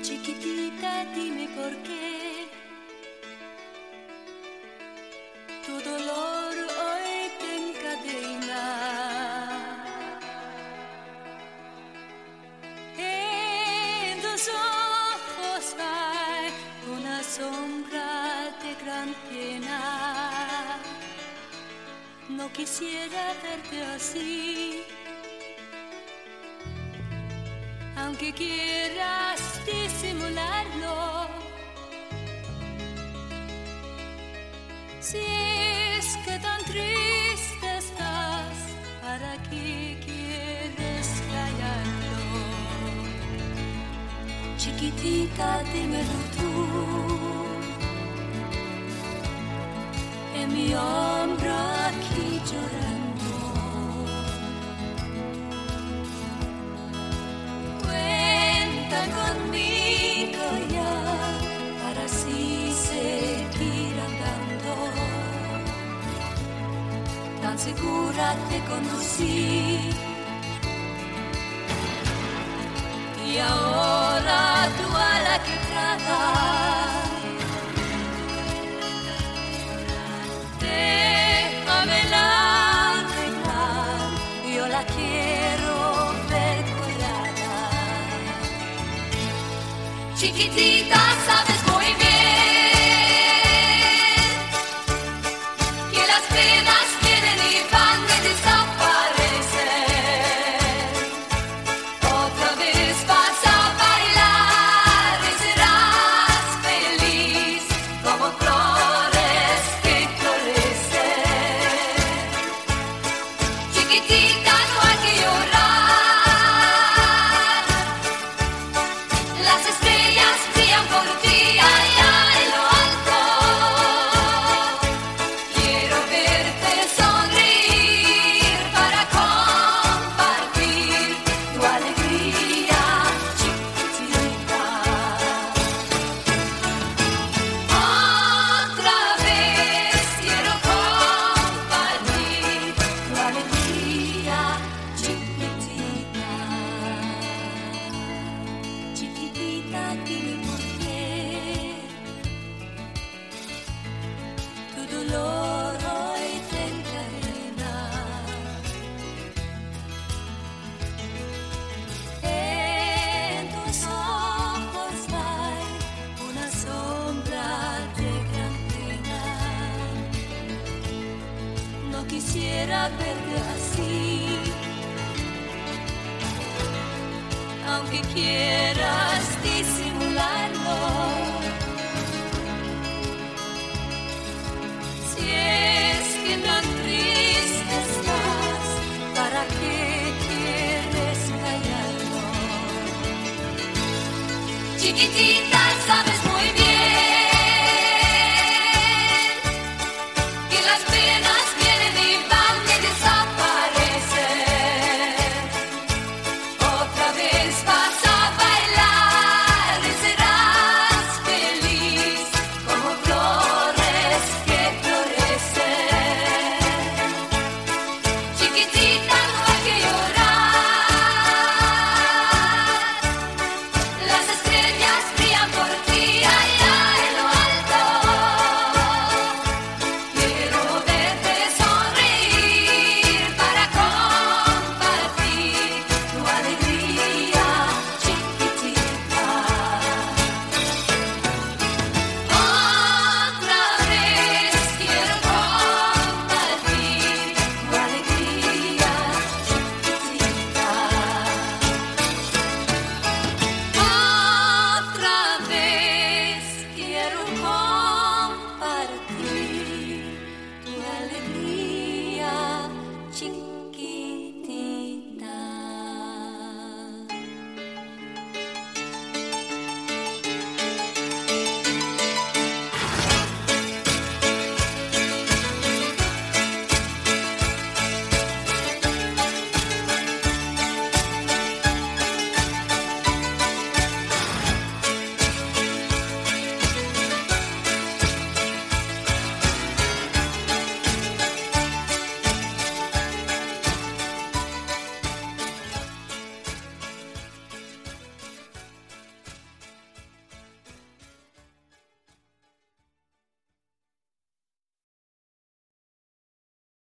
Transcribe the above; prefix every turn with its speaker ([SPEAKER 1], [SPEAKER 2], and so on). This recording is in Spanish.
[SPEAKER 1] Chiquitita, dime por qué tu dolor hoy te encadena. En tus ojos hay una sombra de gran pena. No quisiera verte así, aunque quieras disimularlo. Si es que tan triste estás, ¿para qué quieres callarlo? Chiquitita, dímelo tú, en mi hombro aquí llorando. Cuenta conmigo ya, para así seguir andando. Tan segura te conocí, y ahora tú a la quebrada. Déjamela arreglar, yo la quiero ver colada. Chiquitita, sabes muy bien que las penas vienen y van de desaparecer. Otra vez vas a bailar y serás feliz como flores que florecen. Chiquitita, no hay que llorar, las estrellas brillan por ti allá en lo alto. Quiero verte sonreír para compartir tu alegría, chiquitita. Otra vez quiero compartir tu alegría, chiquitita. Chiquitita, dime por qué tu dolor hoy te encadena. En tus ojos hay una sombra de gran pena. No quisiera verte así, aunque quieras disimularlo. Si es que tan triste estás, ¿para qué quieres callarlo? Chiquitita, sabes muy bien